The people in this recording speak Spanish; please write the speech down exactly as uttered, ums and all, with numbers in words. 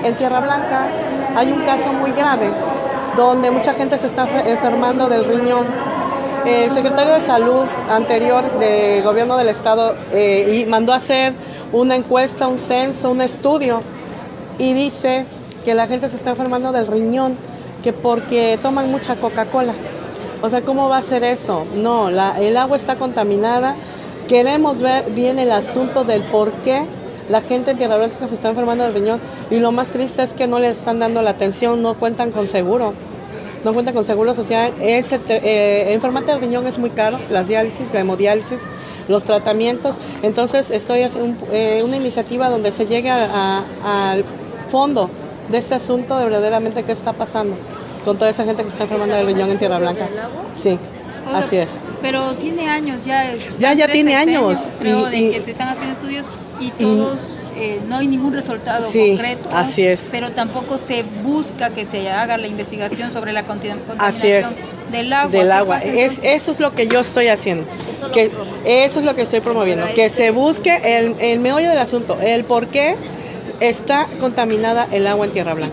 en Tierra Blanca hay un caso muy grave donde mucha gente se está enfermando del riñón. El secretario de Salud anterior del gobierno del estado eh, y mandó a hacer una encuesta, un censo, un estudio, y dice que la gente se está enfermando del riñón, que porque toman mucha Coca-Cola. O sea, ¿cómo va a ser eso? No, la, el agua está contaminada. Queremos ver bien el asunto del por qué la gente en Tierra Blanca se está enfermando del riñón, y lo más triste es que no le están dando la atención, no cuentan con seguro, no cuentan con seguro social. Ese, eh, enfermarte del riñón es muy caro, las diálisis, la hemodiálisis, los tratamientos. Entonces estoy haciendo un, eh, una iniciativa donde se llegue al fondo de este asunto, de verdaderamente qué está pasando con toda esa gente que se está enfermando del riñón en Tierra Blanca. Sí, Oiga, así es. Pero tiene años ya. Ya, ya tiene años. Creo, y, de y, que se están haciendo estudios y todos, y, eh, no hay ningún resultado sí, concreto. Así es. Pero tampoco se busca que se haga la investigación sobre la contaminación así es. del agua. Del agua. Es, eso es lo que yo estoy haciendo. Eso, que, eso es lo que estoy promoviendo. Que se busque el, el meollo del asunto, el por qué está contaminada el agua en Tierra Blanca.